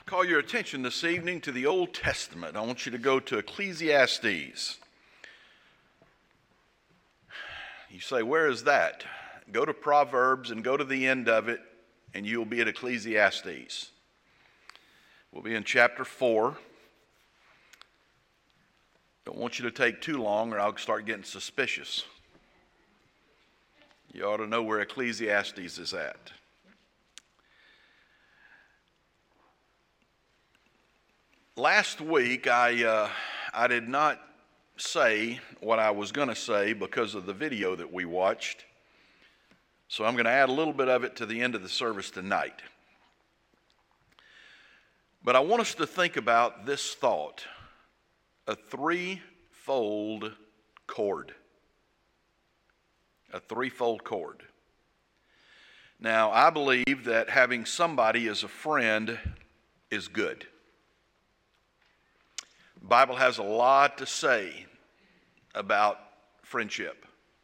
Call your attention this evening to the Old Testament. I want you to go to Ecclesiastes. You say, where is that? Go to Proverbs and go to the end of it, and you'll be at Ecclesiastes. We'll be in chapter 4. Don't want you to take too long or I'll start getting suspicious. You ought to know where Ecclesiastes is at. Last week, I did not say what I was going to say because of the video that we watched. So I'm going to add a little bit of it to the end of the service tonight. But I want us to think about this thought, a threefold cord. A threefold cord. Now, I believe that having somebody as a friend is good. The Bible has a lot to say about friendship.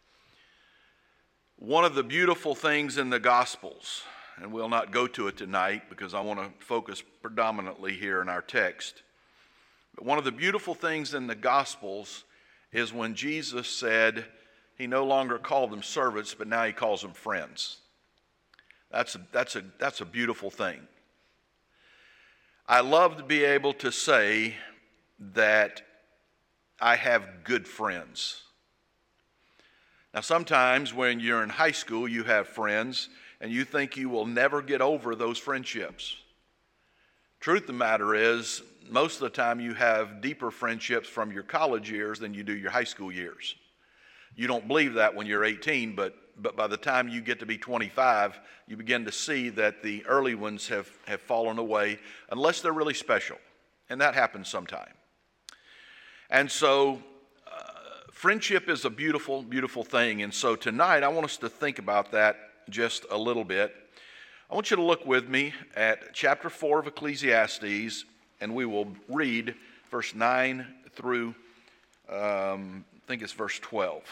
One of the beautiful things in the Gospels, and we'll not go to it tonight because I want to focus predominantly here in our text, but one of the beautiful things in the Gospels is when Jesus said he no longer called them servants, but now he calls them friends. That's a beautiful thing. I love to be able to say that I have good friends. Now, sometimes when you're in high school, you have friends, and you think you will never get over those friendships. Truth of the matter is, most of the time you have deeper friendships from your college years than you do your high school years. You don't believe that when you're 18, but by the time you get to be 25, you begin to see that the early ones have fallen away, unless they're really special, and that happens sometime. And so friendship is a beautiful, beautiful thing. And so tonight I want us to think about that just a little bit. I want you to look with me at chapter 4 of Ecclesiastes, and we will read verse 9 through, I think it's verse 12.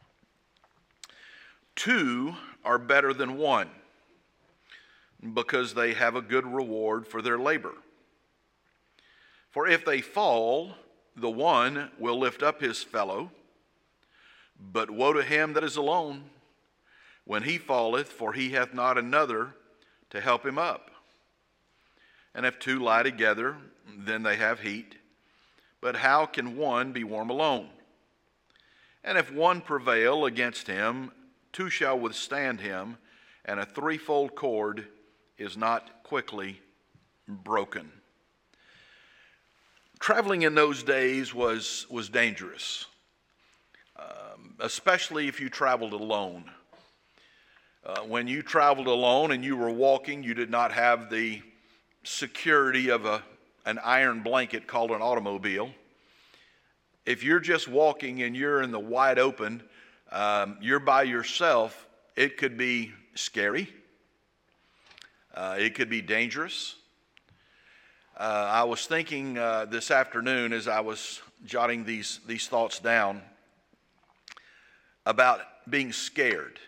2 are better than 1 because they have a good reward for their labor. For if they fall, the one will lift up his fellow, but woe to him that is alone when he falleth, for he hath not another to help him up. And if 2 lie together, then they have heat. But how can one be warm alone? And if 1 prevail against him, 2 shall withstand him, and a threefold cord is not quickly broken. Traveling in those days was dangerous, especially if you traveled alone. When you traveled alone and you were walking, you did not have the security of an iron blanket called an automobile. If you're just walking and you're in the wide open, you're by yourself, it could be scary. It could be dangerous. I was thinking this afternoon as I was jotting these thoughts down about being scared.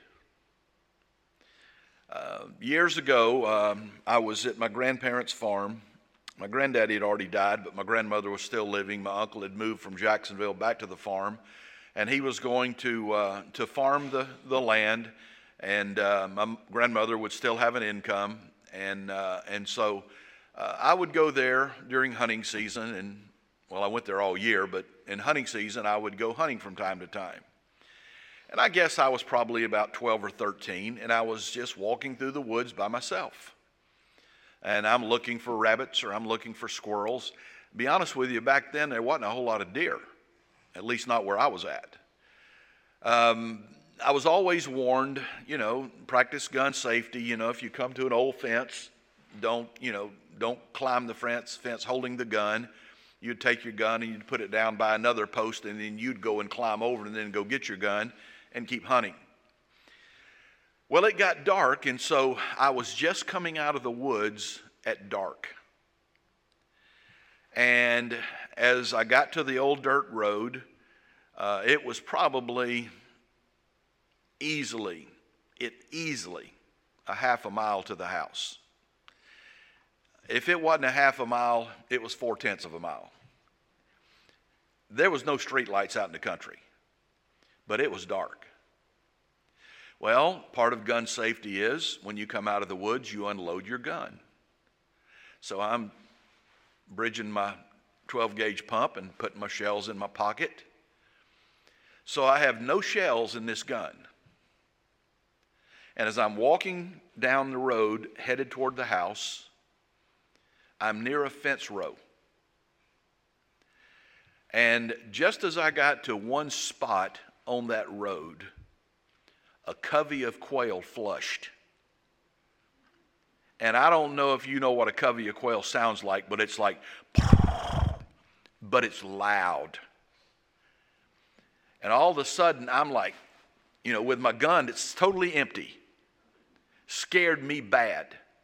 Years ago, I was at my grandparents' farm. My granddaddy had already died, but my grandmother was still living. My uncle had moved from Jacksonville back to the farm, and he was going to farm the land, and my grandmother would still have an income, and so I would go there during hunting season, and well, I went there all year, but in hunting season, I would go hunting from time to time. And I guess I was probably about 12 or 13, and I was just walking through the woods by myself. And I'm looking for rabbits or I'm looking for squirrels. To be honest with you, back then there wasn't a whole lot of deer, at least not where I was at. I was always warned, practice gun safety. If you come to an old fence, don't climb the fence holding the gun. You'd take your gun and you'd put it down by another post, and then you'd go and climb over and then go get your gun and keep hunting. Well, it got dark, and so I was just coming out of the woods at dark. And as I got to the old dirt road, it was probably easily a half a mile to the house. If it wasn't a half a mile, it was 4/10 of a mile. There was no street lights out in the country, but it was dark. Well, part of gun safety is when you come out of the woods, you unload your gun. So I'm bridging my 12-gauge pump and putting my shells in my pocket. So I have no shells in this gun. And as I'm walking down the road headed toward the house, I'm near a fence row. And just as I got to one spot on that road, a covey of quail flushed. And I don't know if you know what a covey of quail sounds like, but it's like, but it's loud. And all of a sudden, I'm like, with my gun, it's totally empty. Scared me bad.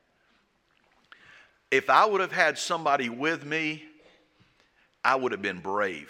If I would have had somebody with me, I would have been brave.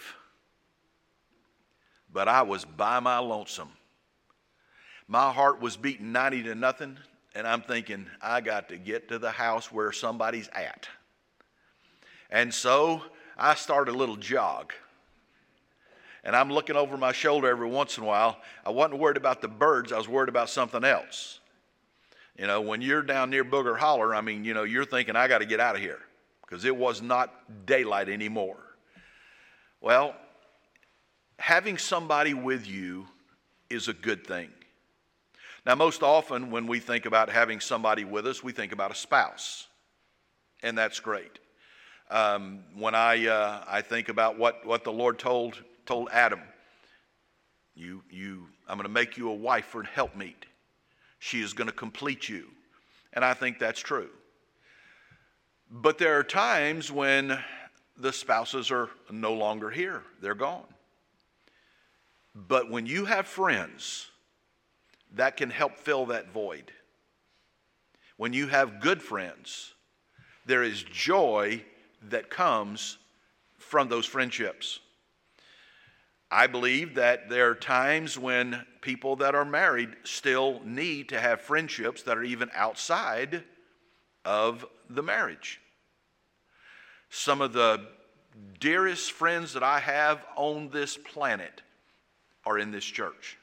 But I was by my lonesome. My heart was beating 90-0, and I'm thinking, I got to get to the house where somebody's at. And so I started a little jog. And I'm looking over my shoulder every once in a while. I wasn't worried about the birds. I was worried about something else. When you're down near Booger Holler, you're thinking, I got to get out of here because it was not daylight anymore. Well, having somebody with you is a good thing. Now, most often when we think about having somebody with us, we think about a spouse, and that's great. When I think about what the Lord told Adam, I'm going to make you a wife for an helpmeet. She is going to complete you, and I think that's true. But there are times when the spouses are no longer here; they're gone. But when you have friends that can help fill that void. When you have good friends, there is joy that comes from those friendships. I believe that there are times when people that are married still need to have friendships that are even outside of the marriage. Some of the dearest friends that I have on this planet are in this church.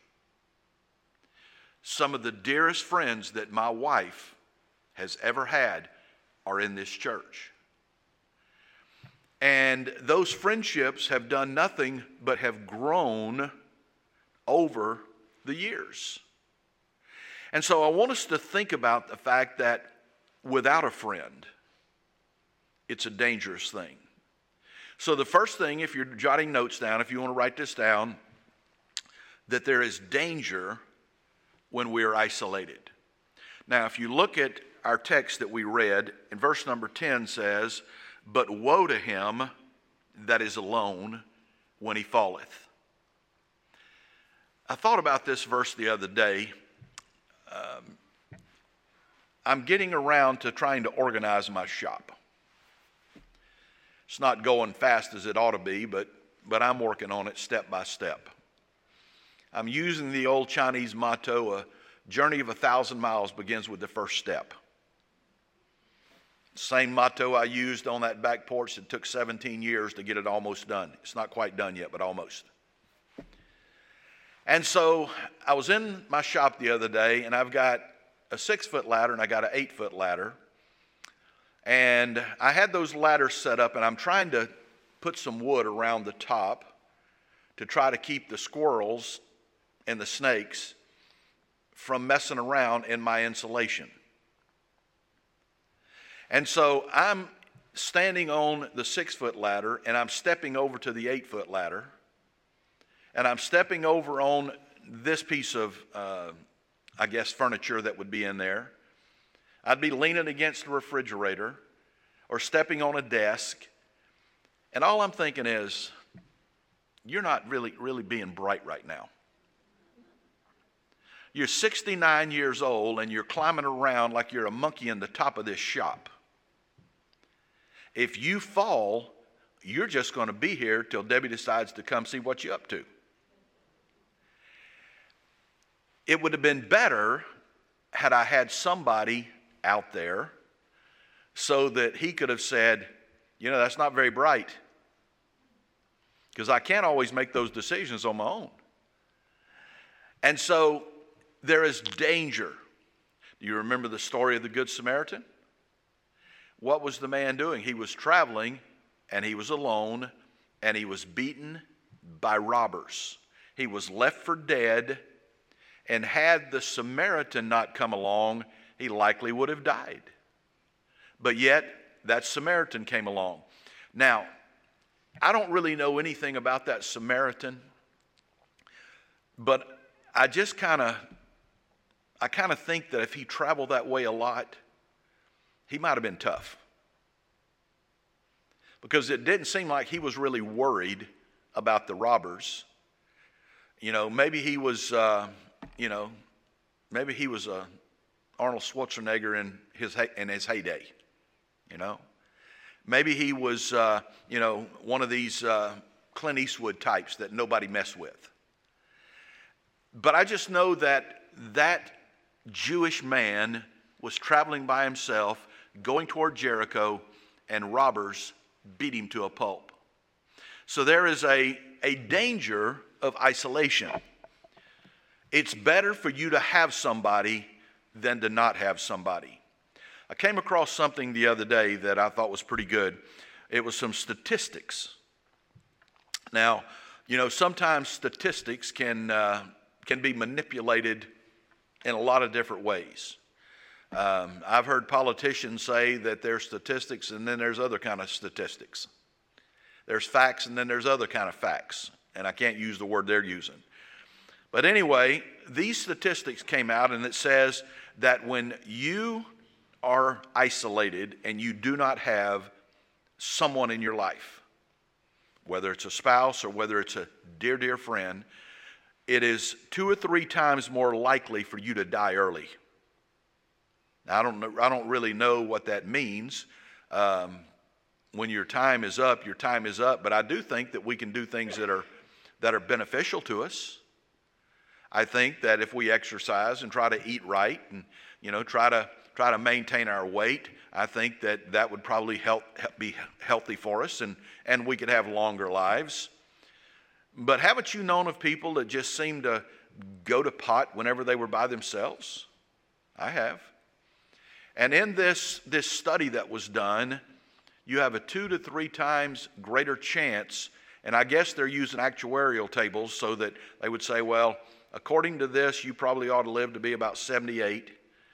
Some of the dearest friends that my wife has ever had are in this church. And those friendships have done nothing but have grown over the years. And so I want us to think about the fact that without a friend, it's a dangerous thing. So the first thing, if you're jotting notes down, if you want to write this down, that there is danger when we are isolated. Now, if you look at our text that we read, in verse number 10 says, "But woe to him that is alone when he falleth." I thought about this verse the other day. I'm getting around to trying to organize my shop. It's not going fast as it ought to be, but I'm working on it step by step. I'm using the old Chinese motto, a journey of 1,000 miles begins with the first step. Same motto I used on that back porch that took 17 years to get it almost done. It's not quite done yet, but almost. And so I was in my shop the other day, and I've got a 6-foot ladder and I got an 8-foot ladder. And I had those ladders set up, and I'm trying to put some wood around the top to try to keep the squirrels and the snakes from messing around in my insulation. And so I'm standing on the 6-foot ladder, and I'm stepping over to the 8-foot ladder, and I'm stepping over on this piece of, furniture that would be in there. I'd be leaning against the refrigerator or stepping on a desk, and all I'm thinking is, you're not really being bright right now. You're 69 years old and you're climbing around like you're a monkey in the top of this shop. If you fall, you're just going to be here till Debbie decides to come see what you're up to. It would have been better had I had somebody out there so that he could have said, that's not very bright, because I can't always make those decisions on my own. And so there is danger. Do you remember the story of the Good Samaritan? What was the man doing? He was traveling, and he was alone, and he was beaten by robbers. He was left for dead, and had the Samaritan not come along, he likely would have died. But yet, that Samaritan came along. Now, I don't really know anything about that Samaritan, but I kind of think that if he traveled that way a lot, he might have been tough. Because it didn't seem like he was really worried about the robbers. Maybe he was, maybe he was Arnold Schwarzenegger in his heyday. Maybe he was, one of these Clint Eastwood types that nobody messed with. But I just know that Jewish man was traveling by himself, going toward Jericho, and robbers beat him to a pulp. So there is a danger of isolation. It's better for you to have somebody than to not have somebody. I came across something the other day that I thought was pretty good. It was some statistics. Now, sometimes statistics can be manipulated in a lot of different ways. I've heard politicians say that there's statistics and then there's other kind of statistics. There's facts and then there's other kind of facts. And I can't use the word they're using. But anyway, these statistics came out, and it says that when you are isolated and you do not have someone in your life, whether it's a spouse or whether it's a dear, dear friend, it is 2 or 3 times more likely for you to die early. Now, I don't really know what that means. When your time is up, your time is up. But I do think that we can do things that are beneficial to us. I think that if we exercise and try to eat right and try to maintain our weight, I think that would probably be healthy for us, and we could have longer lives. But haven't you known of people that just seem to go to pot whenever they were by themselves? I have. And in this study that was done, you have a 2 to 3 times greater chance, and I guess they're using actuarial tables so that they would say, well, according to this, you probably ought to live to be about 78,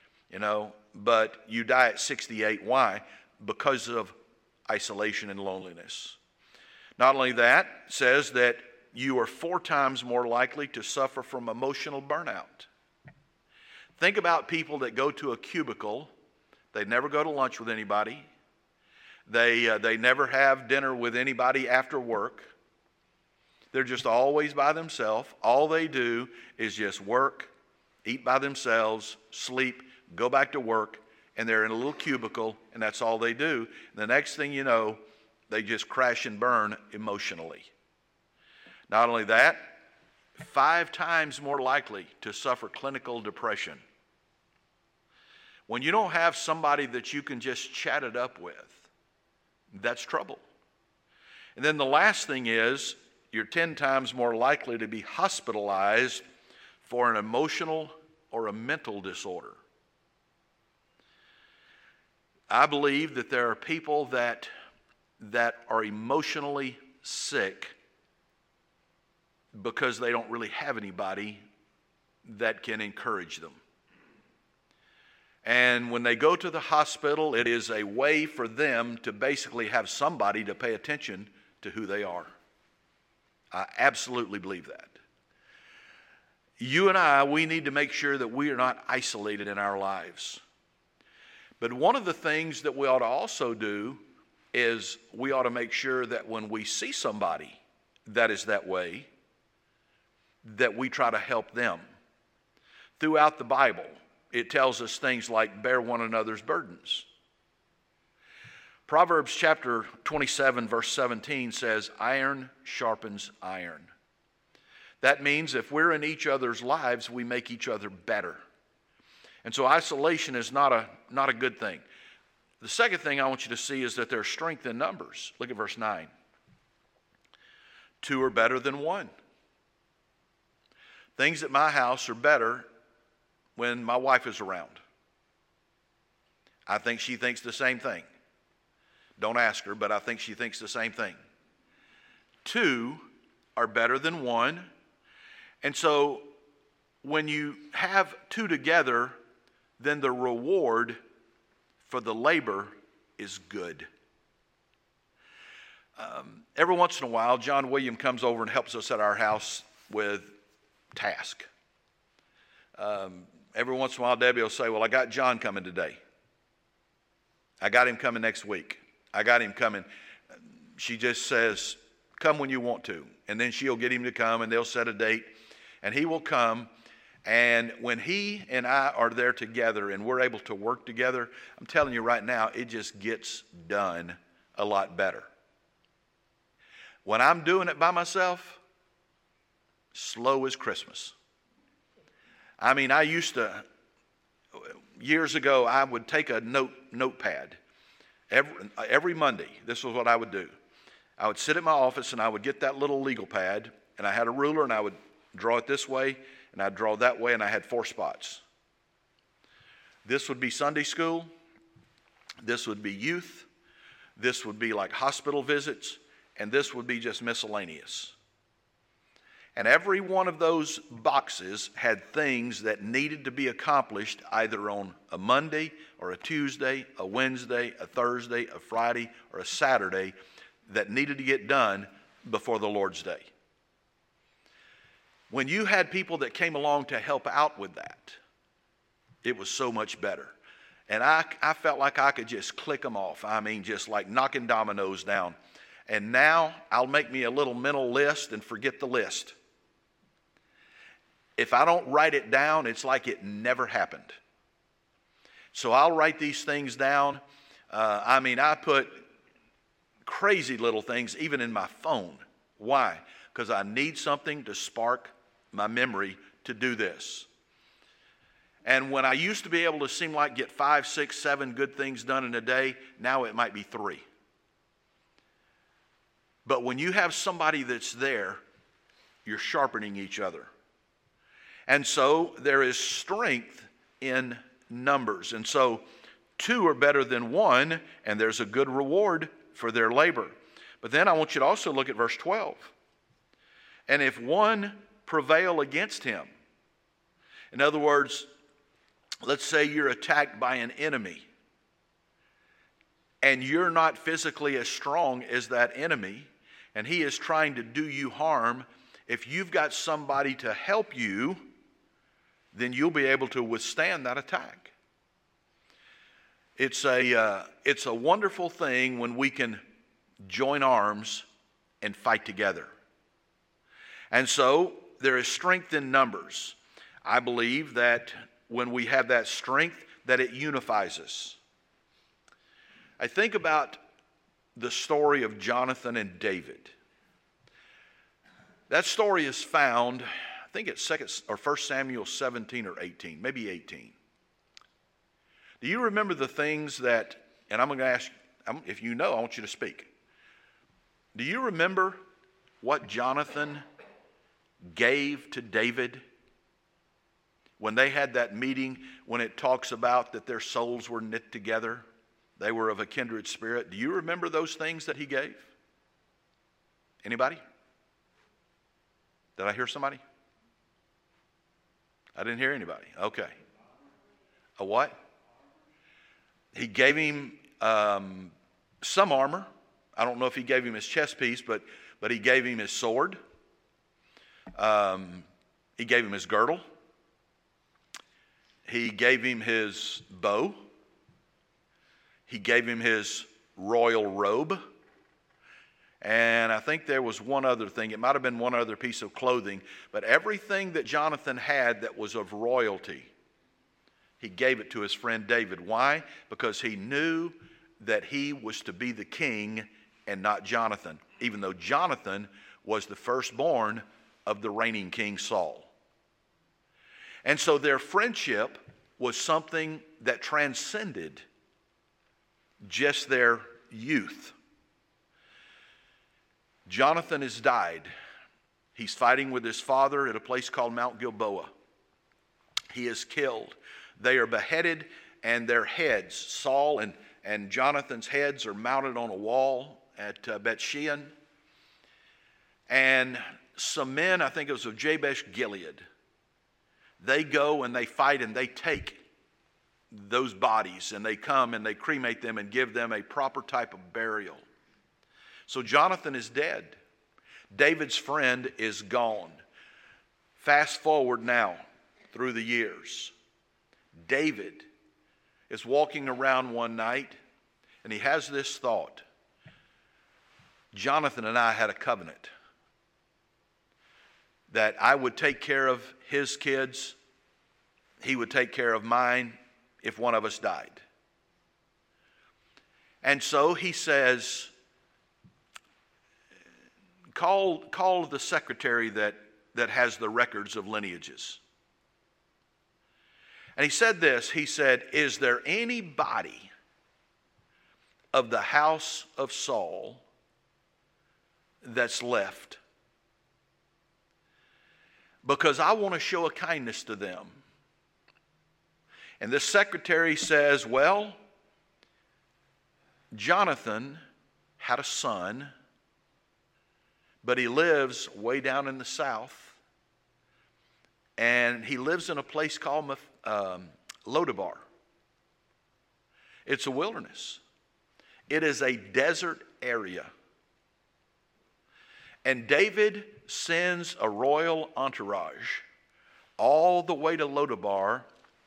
but you die at 68. Why? Because of isolation and loneliness. Not only that, it says that you are 4 times more likely to suffer from emotional burnout. Think about people that go to a cubicle. They never go to lunch with anybody. They never have dinner with anybody after work. They're just always by themselves. All they do is just work, eat by themselves, sleep, go back to work, and they're in a little cubicle, and that's all they do. And the next thing you know, they just crash and burn emotionally. Not only that, 5 times more likely to suffer clinical depression. When you don't have somebody that you can just chat it up with, that's trouble. And then the last thing is, you're 10 times more likely to be hospitalized for an emotional or a mental disorder. I believe that there are people that are emotionally sick because they don't really have anybody that can encourage them. And when they go to the hospital, it is a way for them to basically have somebody to pay attention to who they are. I absolutely believe that. You and I, we need to make sure that we are not isolated in our lives. But one of the things that we ought to also do is we ought to make sure that when we see somebody that is that way, that we try to help them. Throughout the Bible, it tells us things like bear one another's burdens. Proverbs chapter 27, verse 17 says, iron sharpens iron. That means if we're in each other's lives, we make each other better. And so isolation is not a good thing. The second thing I want you to see is that there's strength in numbers. Look at verse 9. 2 are better than 1. Things at my house are better when my wife is around. I think she thinks the same thing. Don't ask her, but I think she thinks the same thing. 2 are better than 1. And so when you have 2 together, then the reward for the labor is good. Every once in a while, John William comes over and helps us at our house with task. Every once in a while, Debbie will say, well, I got John coming today. I got him coming next week. I got him coming. She just says, come when you want to. And then she'll get him to come, and they'll set a date. And he will come. And when he and I are there together and we're able to work together, I'm telling you right now, it just gets done a lot better. When I'm doing it by myself, slow as Christmas. I mean, I used to, years ago, I would take a notepad. Every Monday, this was what I would do. I would sit at my office and I would get that little legal pad, and I had a ruler, and I would draw it this way, and I'd draw that way, and I had 4 spots. This would be Sunday school. This would be youth. This would be like hospital visits. And this would be just miscellaneous. And every one of those boxes had things that needed to be accomplished either on a Monday or a Tuesday, a Wednesday, a Thursday, a Friday, or a Saturday that needed to get done before the Lord's Day. When you had people that came along to help out with that, it was so much better. And I felt like I could just click them off. I mean, just like knocking dominoes down. And now I'll make me a little mental list and forget the list. If I don't write it down, it's like it never happened. So I'll write these things down. I put crazy little things even in my phone. Why? Because I need something to spark my memory to do this. And when I used to be able to seem like get 5, 6, 7 good things done in a day, now it might be 3. But when you have somebody that's there, you're sharpening each other. And so there is strength in numbers. And so 2 are better than 1, and there's a good reward for their labor. But then I want you to also look at verse 12. And if 1 prevail against him, in other words, let's say you're attacked by an enemy, and you're not physically as strong as that enemy, and he is trying to do you harm, if you've got somebody to help you, then you'll be able to withstand that attack. It's a wonderful thing when we can join arms and fight together. And so there is strength in numbers. I believe that when we have that strength, that it unifies us. I think about the story of Jonathan and David. That story is found, I think it's 1 Samuel 17 or 18, maybe 18. Do you remember the things that, and I'm going to ask, if you know, I want you to speak. Do you remember what Jonathan gave to David when they had that meeting, when it talks about that their souls were knit together? They were of a kindred spirit. Do you remember those things that he gave? Anybody? Did I hear somebody? I didn't hear anybody. Okay. A what? He gave him some armor. I don't know if he gave him his chest piece, but he gave him his sword. He gave him his girdle. He gave him his bow. He gave him his royal robe. And I think there was one other thing. It might have been one other piece of clothing. But everything that Jonathan had that was of royalty, he gave it to his friend David. Why? Because he knew that he was to be the king and not Jonathan, even though Jonathan was the firstborn of the reigning king Saul. And so their friendship was something that transcended just their youth. Jonathan has died. He's fighting with his father at a place called Mount Gilboa. He is killed. They are beheaded, and their heads, Saul and Jonathan's heads, are mounted on a wall at Bethshean. And some men, I think it was of Jabesh Gilead, they go and they fight and they take those bodies and they come and they cremate them and give them a proper type of burial. So Jonathan is dead. David's friend is gone. Fast forward now through the years. David is walking around one night and he has this thought. Jonathan and I had a covenant that I would take care of his kids, he would take care of mine if one of us died. And so he says, call the secretary that has the records of lineages. And he said this, he said, is there anybody of the house of Saul that's left? Because I want to show a kindness to them. And this secretary says, well, Jonathan had a son, but he lives way down in the south. And he lives in a place called Lodabar. It's a wilderness. It is a desert area. And David sends a royal entourage all the way to Lodabar,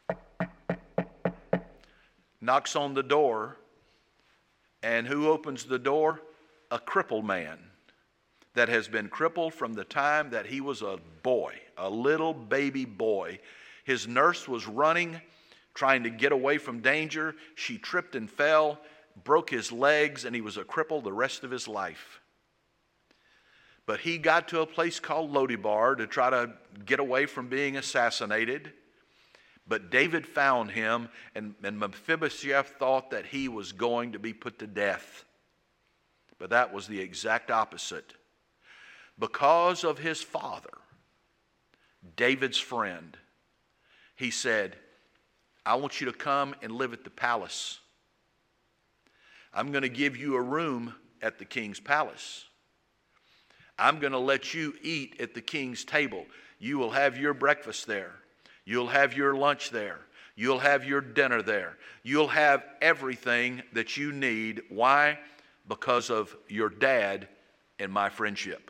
knocks on the door, and who opens the door? A crippled man that has been crippled from the time that he was a boy, a little baby boy. His nurse was running, trying to get away from danger. She tripped and fell, broke his legs, and he was a cripple the rest of his life. But he got to a place called Lodabar to try to get away from being assassinated. But David found him, and Mephibosheth thought that he was going to be put to death. But that was the exact opposite. Because of his father, David's friend, he said, I want you to come and live at the palace. I'm going to give you a room at the king's palace. I'm going to let you eat at the king's table. You will have your breakfast there. You'll have your lunch there. You'll have your dinner there. You'll have everything that you need. Why? Because of your dad and my friendship.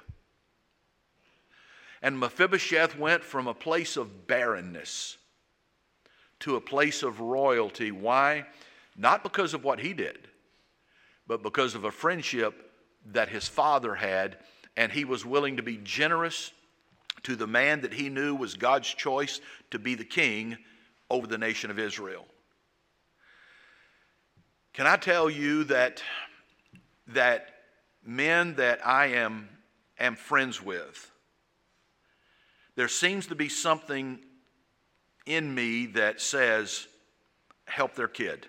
And Mephibosheth went from a place of barrenness to a place of royalty. Why? Not because of what he did, but because of a friendship that his father had, and he was willing to be generous to the man that he knew was God's choice to be the king over the nation of Israel. Can I tell you that men that I am friends with, there seems to be something in me that says, help their kid.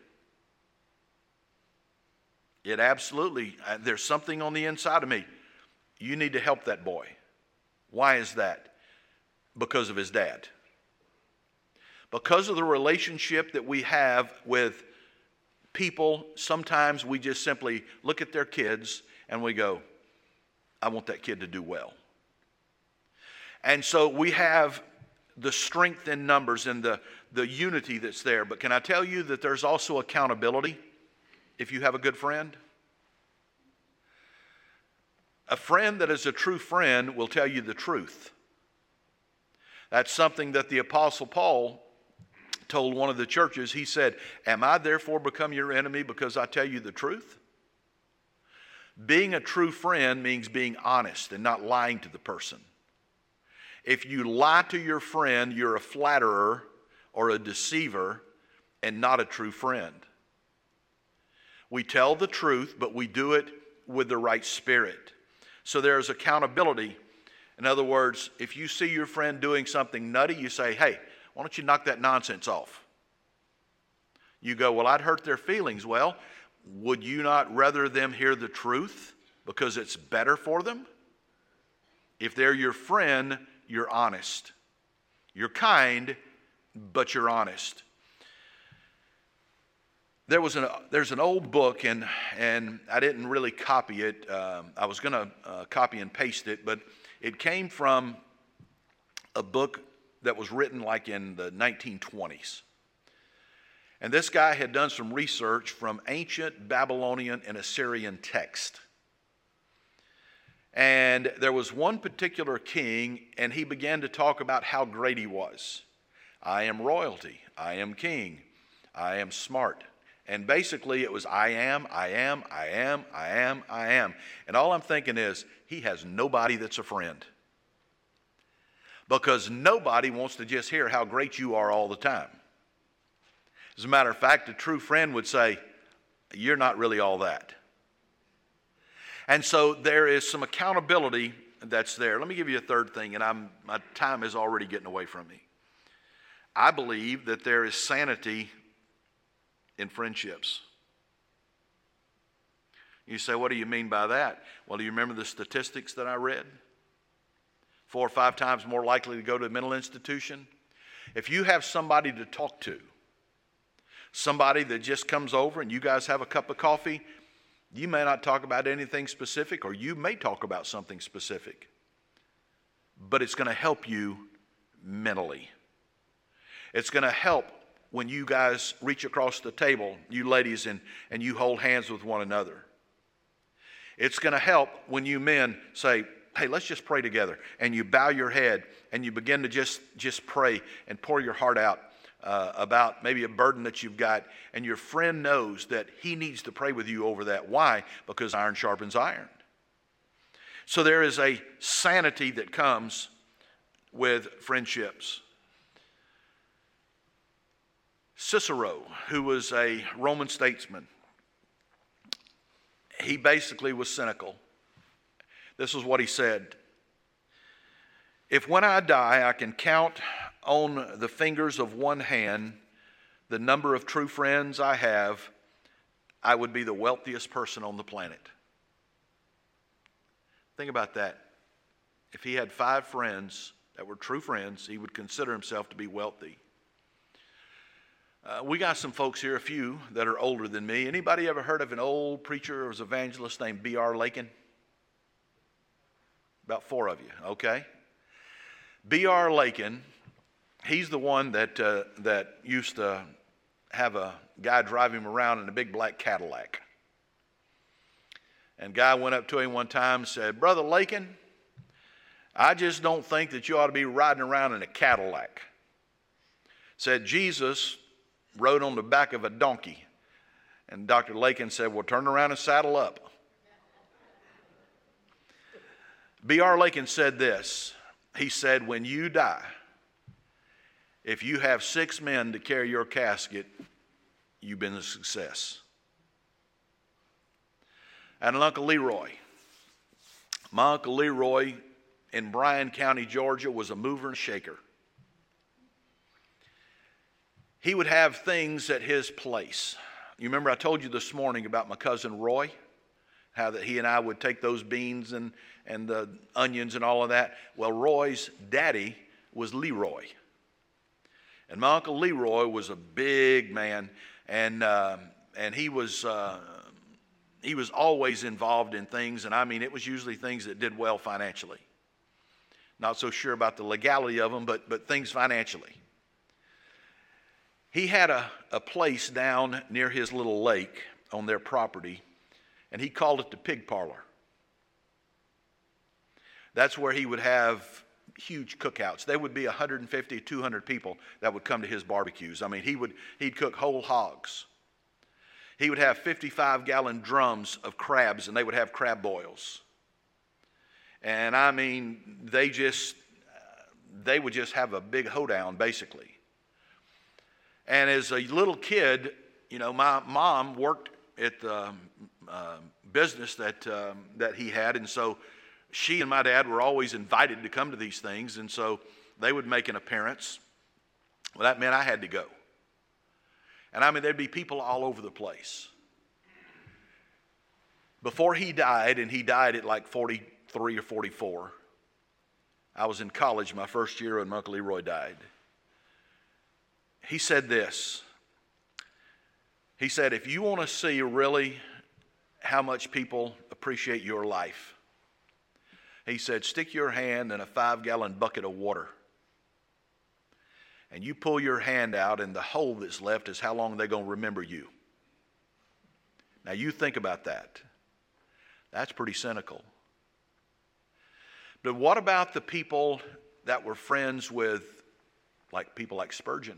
It absolutely, there's something on the inside of me. You need to help that boy. Why is that? Because of his dad. Because of the relationship that we have with people, sometimes we just simply look at their kids and we go, I want that kid to do well. And so we have the strength in numbers and the unity that's there. But can I tell you that there's also accountability if you have a good friend? A friend that is a true friend will tell you the truth. That's something that the Apostle Paul told one of the churches. He said, am I therefore become your enemy because I tell you the truth? Being a true friend means being honest and not lying to the person. If you lie to your friend, you're a flatterer or a deceiver and not a true friend. We tell the truth, but we do it with the right spirit. So there's accountability. In other words, if you see your friend doing something nutty, you say, hey, why don't you knock that nonsense off? You go, well, I'd hurt their feelings. Well, would you not rather them hear the truth because it's better for them? If they're your friend, you're honest. You're kind, but you're honest. There's an old book, and I didn't really copy it. I was going to copy and paste it, but it came from a book that was written like in the 1920s. And this guy had done some research from ancient Babylonian and Assyrian text. And there was one particular king, and he began to talk about how great he was. I am royalty. I am king. I am smart. And basically it was I am. And all I'm thinking is, he has nobody that's a friend. Because nobody wants to just hear how great you are all the time. As a matter of fact, a true friend would say, you're not really all that. And so there is some accountability that's there. Let me give you a third thing, and my time is already getting away from me. I believe that there is sanity in friendships. You say, what do you mean by that? Well, do you remember the statistics that I read? 4 or 5 times more likely to go to a mental institution. If you have somebody to talk to, somebody that just comes over and you guys have a cup of coffee, you may not talk about anything specific, or you may talk about something specific, but it's going to help you mentally. It's going to help when you guys reach across the table, you ladies, and you hold hands with one another. It's going to help when you men say, hey, let's just pray together. And you bow your head and you begin to just pray and pour your heart out about maybe a burden that you've got. And your friend knows that he needs to pray with you over that. Why? Because iron sharpens iron. So there is a sanity that comes with friendships. Cicero, who was a Roman statesman, he basically was cynical. This is what he said. If when I die I can count on the fingers of one hand the number of true friends I have, I would be the wealthiest person on the planet. Think about that. If he had 5 friends that were true friends, he would consider himself to be wealthy. We got some folks here, a few that are older than me. Anybody ever heard of an old preacher or evangelist named B.R. Lakin? About 4 of you, okay? B.R. Lakin, he's the one that used to have a guy drive him around in a big black Cadillac. And guy went up to him one time and said, Brother Lakin, I just don't think that you ought to be riding around in a Cadillac. Said Jesus rode on the back of a donkey. And Dr. Lakin said, well, turn around and saddle up. B.R. Lakin said this. He said, when you die, if you have 6 men to carry your casket, you've been a success. I had an Uncle Leroy. My Uncle Leroy in Bryan County, Georgia, was a mover and shaker. He would have things at his place. You remember I told you this morning about my cousin Roy, how that he and I would take those beans and the onions and all of that. Well, Roy's daddy was Leroy. And my Uncle Leroy was a big man, and he was always involved in things, and I mean, it was usually things that did well financially. Not so sure about the legality of them, but things financially. He had a place down near his little lake on their property, and he called it the pig parlor. That's where he would have huge cookouts. There would be 150, 200 people that would come to his barbecues. I mean, he'd cook whole hogs. He would have 55-gallon drums of crabs, and they would have crab boils. And I mean, they would just have a big hoedown, basically. And as a little kid, you know, my mom worked at the business that he had, and so she and my dad were always invited to come to these things, and so they would make an appearance. Well, that meant I had to go. And I mean, there'd be people all over the place. Before he died, and he died at like 43 or 44, I was in college my first year when Uncle Leroy died. He said this. He said, if you want to see really how much people appreciate your life, he said, stick your hand in a 5-gallon bucket of water. And you pull your hand out, and the hole that's left is how long they're going to remember you. Now you think about that. That's pretty cynical. But what about the people that were friends with people like Spurgeon?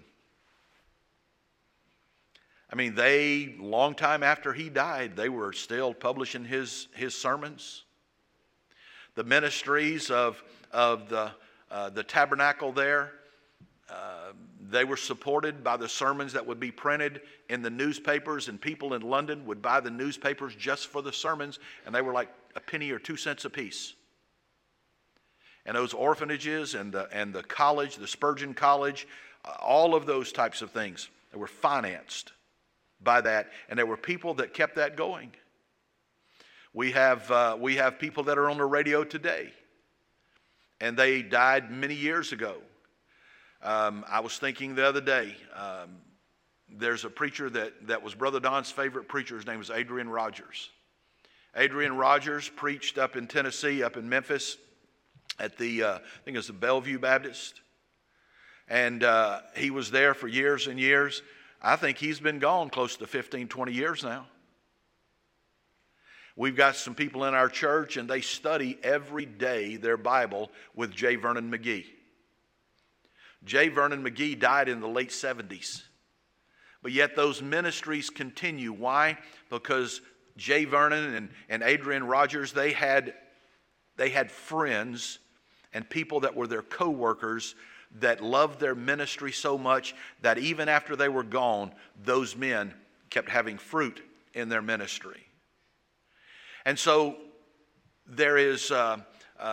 I mean, long time after he died, they were still publishing his sermons. The ministries of the tabernacle there, they were supported by the sermons that would be printed in the newspapers, and people in London would buy the newspapers just for the sermons, and they were like a penny or 2 cents a piece. And those orphanages and the college, the Spurgeon College, all of those types of things, they were financed by that, and there were people that kept that going. We have people that are on the radio today, and they died many years ago. I was thinking the other day, there's a preacher that was Brother Don's favorite preacher. His name was Adrian Rogers. Adrian Rogers preached up in Tennessee, up in Memphis, at I think it was the Bellevue Baptist. And he was there for years and years. I think he's been gone close to 15, 20 years now. We've got some people in our church, and they study every day their Bible with J. Vernon McGee. J. Vernon McGee died in the late 70s. But yet those ministries continue. Why? Because J. Vernon and Adrian Rogers, they had friends and people that were their co-workers that loved their ministry so much that even after they were gone, those men kept having fruit in their ministry. And so there's a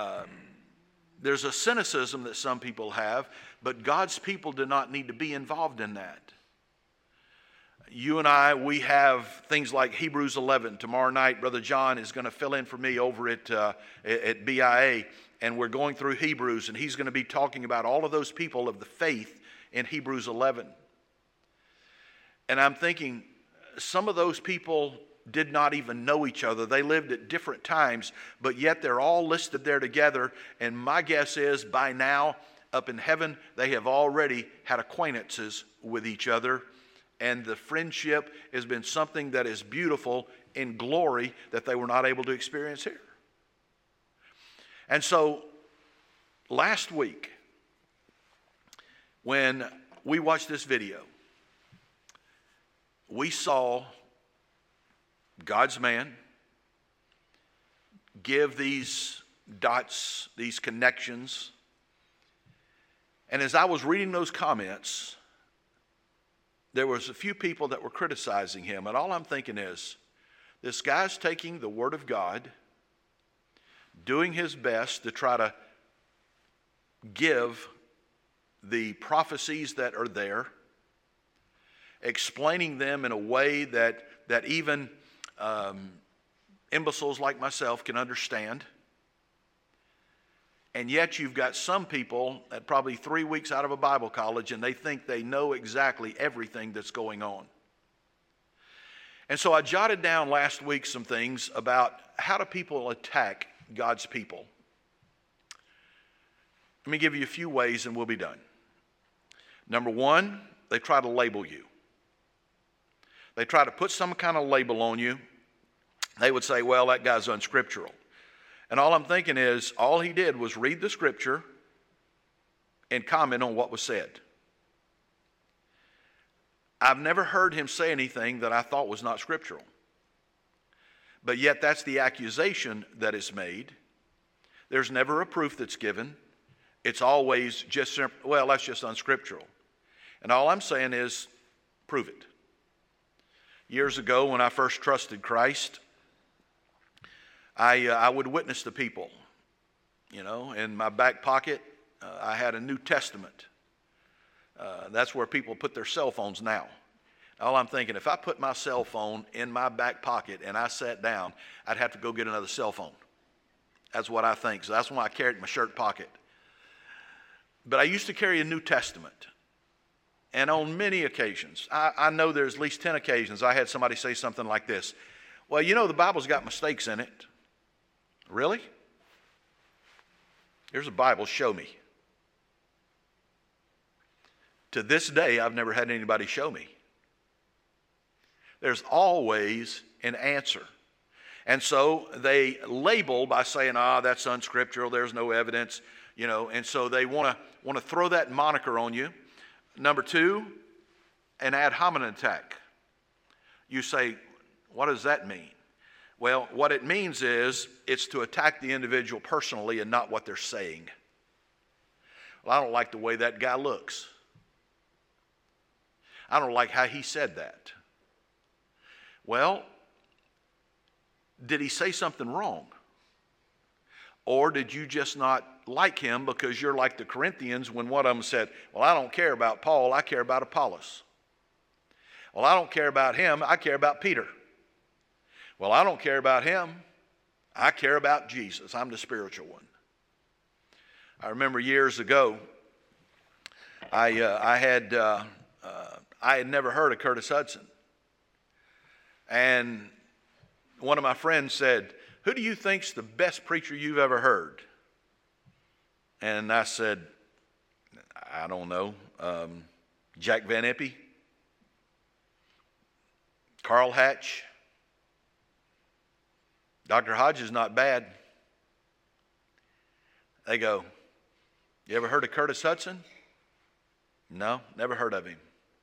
cynicism that some people have, but God's people do not need to be involved in that. You and I, we have things like Hebrews 11. Tomorrow night, Brother John is going to fill in for me over at BIA, and we're going through Hebrews, and he's going to be talking about all of those people of the faith in Hebrews 11. And I'm thinking, some of those people did not even know each other. They lived at different times, but yet they're all listed there together, and my guess is by now, up in heaven, they have already had acquaintances with each other, and the friendship has been something that is beautiful in glory that they were not able to experience here. And so, last week, when we watched this video, we saw God's man give these dots, these connections. And as I was reading those comments, there was a few people that were criticizing him. And all I'm thinking is, this guy's taking the Word of God, doing his best to try to give the prophecies that are there, explaining them in a way that even imbeciles like myself can understand. And yet you've got some people that probably 3 weeks out of a Bible college, and they think they know exactly everything that's going on. And so I jotted down last week some things about how do people attack God's people. Let me give you a few ways and we'll be done. Number one, they try to label you. They try to put some kind of label on you. They would say, well, that guy's unscriptural. And all I'm thinking is, all he did was read the scripture and comment on what was said. I've never heard him say anything that I thought was not scriptural. But yet that's the accusation that is made. There's never a proof that's given. It's always just, well, that's just unscriptural. And all I'm saying is, prove it. Years ago when I first trusted Christ, I would witness to people. You know, in my back pocket, I had a New Testament. That's where people put their cell phones now. All I'm thinking, if I put my cell phone in my back pocket and I sat down, I'd have to go get another cell phone. That's what I think. So that's why I carry it in my shirt pocket. But I used to carry a New Testament. And on many occasions, I know there's at least 10 occasions, I had somebody say something like this. Well, you know, the Bible's got mistakes in it. Really? Here's a Bible, show me. To this day, I've never had anybody show me. There's always an answer. And so they label by saying, that's unscriptural, there's no evidence, you know, and so they want to throw that moniker on you. Number two, an ad hominem attack. You say, what does that mean? Well, what it means is it's to attack the individual personally and not what they're saying. Well, I don't like the way that guy looks. I don't like how he said that. Well, did he say something wrong? Or did you just not like him because you're like the Corinthians when one of them said, well, I don't care about Paul, I care about Apollos. Well, I don't care about him, I care about Peter. Well, I don't care about him, I care about Jesus. I'm the spiritual one. I remember years ago, I had never heard of Curtis Hudson. And one of my friends said, who do you think's the best preacher you've ever heard? And I said, I don't know. Jack Van Impe? Carl Hatch? Dr. Hodges is not bad. They go, you ever heard of Curtis Hudson? No, never heard of him.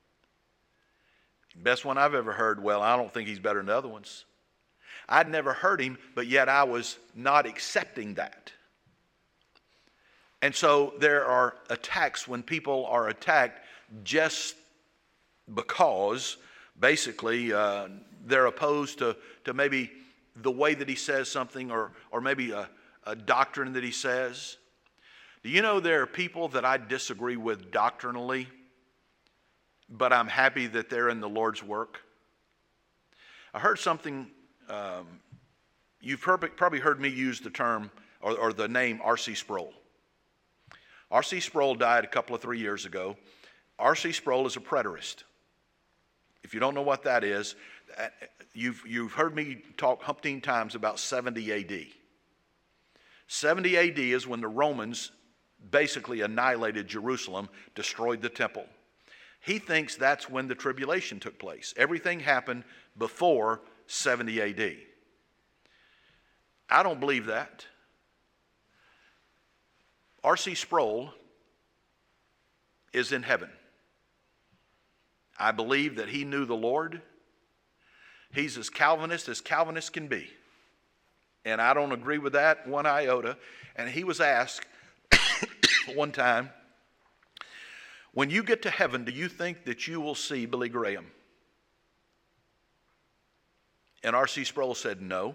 Best one I've ever heard, well, I don't think he's better than the other ones. I'd never heard him, but yet I was not accepting that. And so there are attacks when people are attacked just because basically they're opposed to maybe the way that he says something or maybe a doctrine that he says. Do you know there are people that I disagree with doctrinally, but I'm happy that they're in the Lord's work? I heard something, you've probably heard me use the term or the name R.C. Sproul. R.C. Sproul died a couple of 3 years ago. R.C. Sproul is a preterist. If you don't know what that is, you've heard me talk umpteen times about 70 A.D. 70 A.D. is when the Romans basically annihilated Jerusalem, destroyed the temple. He thinks that's when the tribulation took place. Everything happened before 70 A.D. I don't believe that. R.C. Sproul is in heaven. I believe that he knew the Lord. He's as Calvinist can be. And I don't agree with that one iota. And he was asked one time, when you get to heaven, do you think that you will see Billy Graham? And R.C. Sproul said, no.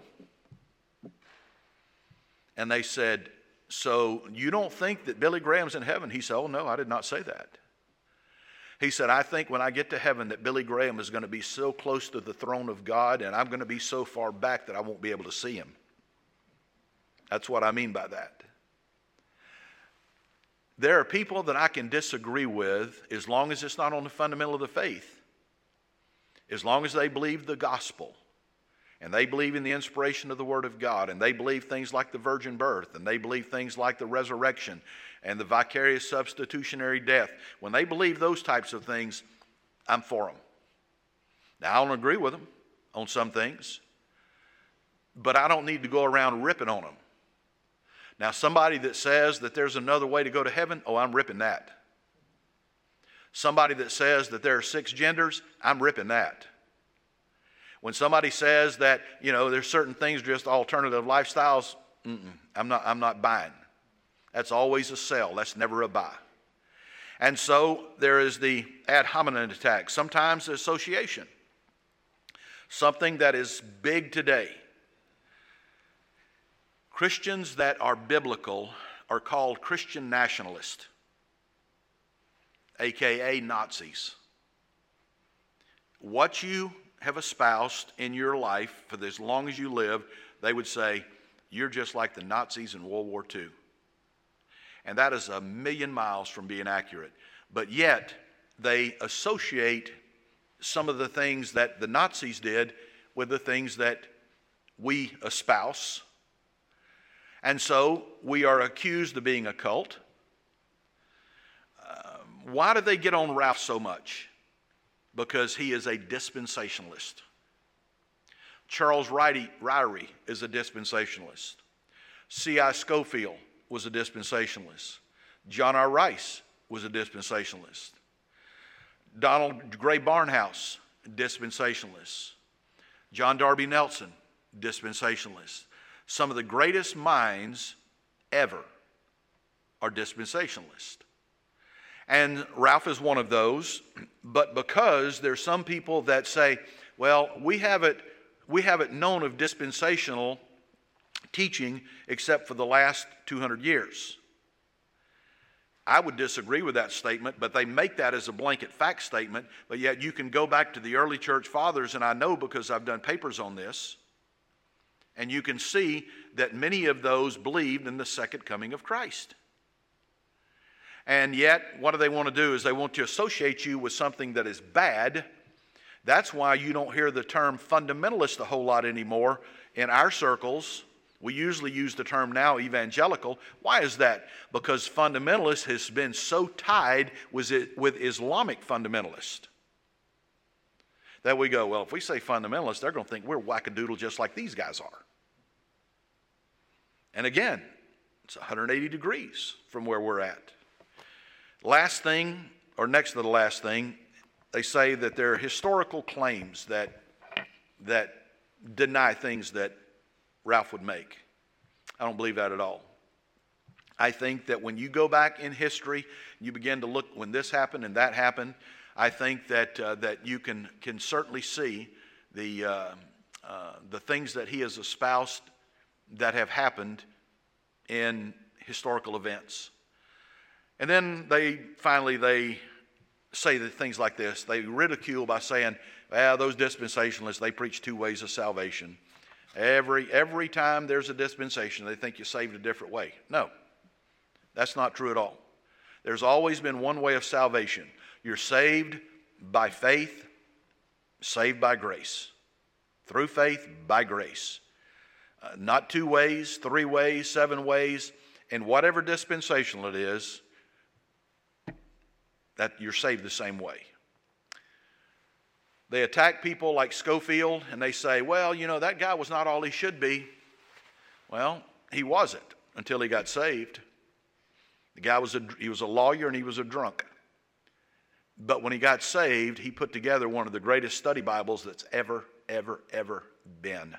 And they said, so you don't think that Billy Graham's in heaven? He said, oh, no, I did not say that. He said, I think when I get to heaven that Billy Graham is going to be so close to the throne of God and I'm going to be so far back that I won't be able to see him. That's what I mean by that. There are people that I can disagree with as long as it's not on the fundamental of the faith. As long as they believe the gospel and they believe in the inspiration of the Word of God and they believe things like the virgin birth and they believe things like the resurrection and the vicarious substitutionary death. When they believe those types of things, I'm for them. Now, I don't agree with them on some things, but I don't need to go around ripping on them. Now, somebody that says that there's another way to go to heaven, oh, I'm ripping that. Somebody that says that there are 6 genders, I'm ripping that. When somebody says that, you know, there's certain things, just alternative lifestyles, I'm not buying. That's always a sell. That's never a buy. And so there is the ad hominem attack. Sometimes the association. Something that is big today. Christians that are biblical are called Christian nationalists, a.k.a. Nazis. what you have espoused in your life for as long as you live, they would say, you're just like the Nazis in World War II. And that is a million miles from being accurate. But yet, they associate some of the things that the Nazis did with the things that we espouse. And so we are accused of being a cult. Why do they get on Ralph so much? Because he is a dispensationalist. Charles Ryrie is a dispensationalist. C.I. Scofield was a dispensationalist. John R. Rice was a dispensationalist. Donald Gray Barnhouse, dispensationalist. John Darby Nelson, dispensationalist. Some of the greatest minds ever are dispensationalists. And Ralph is one of those, but because there's some people that say, well, we haven't known of dispensational teaching except for the last 200 years. I would disagree with that statement, but they make that as a blanket fact statement, but yet you can go back to the early church fathers, and I know because I've done papers on this, and you can see that many of those believed in the second coming of Christ. And yet, what do they want to do is they want to associate you with something that is bad. That's why you don't hear the term fundamentalist a whole lot anymore in our circles. We usually use the term now evangelical. Why is that? Because fundamentalist has been so tied with Islamic fundamentalist that we go, well, if we say fundamentalist, they're going to think we're wackadoodle just like these guys are. And again, it's 180 degrees from where we're at. Last thing, or next to the last thing, they say that there are historical claims that deny things that Ralph would make. I don't believe that at all. I think that when you go back in history, you begin to look when this happened and that happened, I think that you can certainly see the things that he has espoused that have happened in historical events. And then they say things like this. They ridicule by saying, well, those dispensationalists, they preach two ways of salvation. Every time there's a dispensation, they think you're saved a different way. No, that's not true at all. There's always been one way of salvation. You're saved by faith, saved by grace. Through faith, by grace. Not two ways, 3 ways, 7 ways. In whatever dispensational it is, that you're saved the same way. They attack people like Scofield and they say, well, you know, that guy was not all he should be. Well, he wasn't until he got saved. The guy was a lawyer and he was a drunk. But when he got saved, he put together one of the greatest study Bibles that's ever been.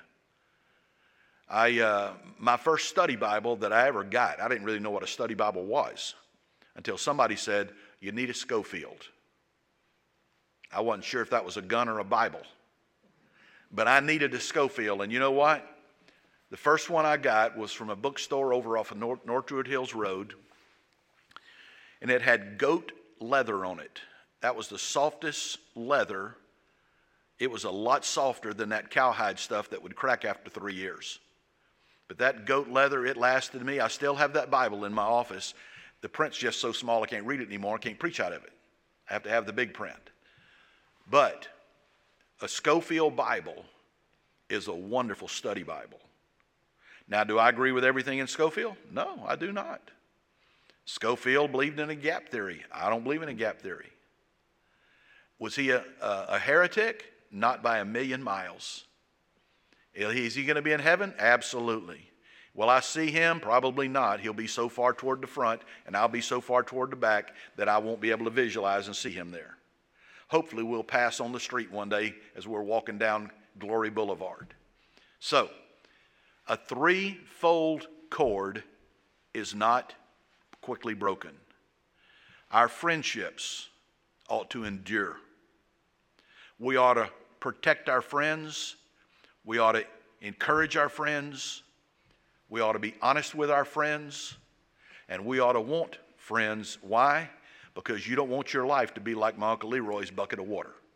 My first study Bible that I ever got, I didn't really know what a study Bible was until somebody said, you need a Scofield. I wasn't sure if that was a gun or a Bible. But I needed a Scofield. And you know what? The first one I got was from a bookstore over off of North Druid Hills Road. And it had goat leather on it. That was the softest leather. It was a lot softer than that cowhide stuff that would crack after 3 years. But that goat leather, it lasted me. I still have that Bible in my office. The print's just so small I can't read it anymore. I can't preach out of it. I have to have the big print. But a Scofield Bible is a wonderful study Bible. Now, do I agree with everything in Scofield? No, I do not. Scofield believed in a gap theory. I don't believe in a gap theory. Was he a heretic? Not by a million miles. Is he going to be in heaven? Absolutely. Will I see him? Probably not. He'll be so far toward the front, and I'll be so far toward the back that I won't be able to visualize and see him there. Hopefully we'll pass on the street one day as we're walking down Glory Boulevard. So, a 3-fold cord is not quickly broken. Our friendships ought to endure. We ought to protect our friends. We ought to encourage our friends. We ought to be honest with our friends. And we ought to want friends. Why? Because you don't want your life to be like my Uncle Leroy's bucket of water.